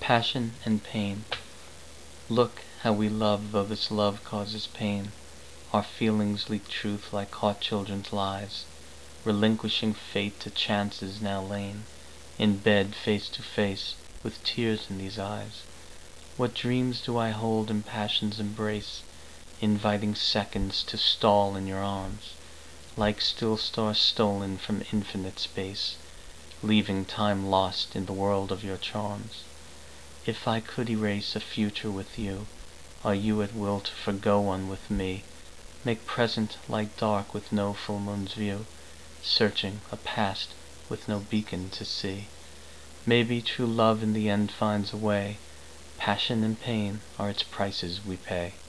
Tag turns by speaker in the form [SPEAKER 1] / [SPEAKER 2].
[SPEAKER 1] Passion and pain. Look how we love though this love causes pain. Our feelings leak truth like caught children's lies, relinquishing fate to chances now lain, in bed face to face, with tears in these eyes. What dreams do I hold in passion's embrace, inviting seconds to stall in your arms, like still stars stolen from infinite space, leaving time lost in the world of your charms. If I could erase a future with you, are you at will to forgo one with me, make present like dark with no full moon's view, searching a past with no beacon to see? Maybe true love in the end finds a way. Passion and pain are its prices we pay.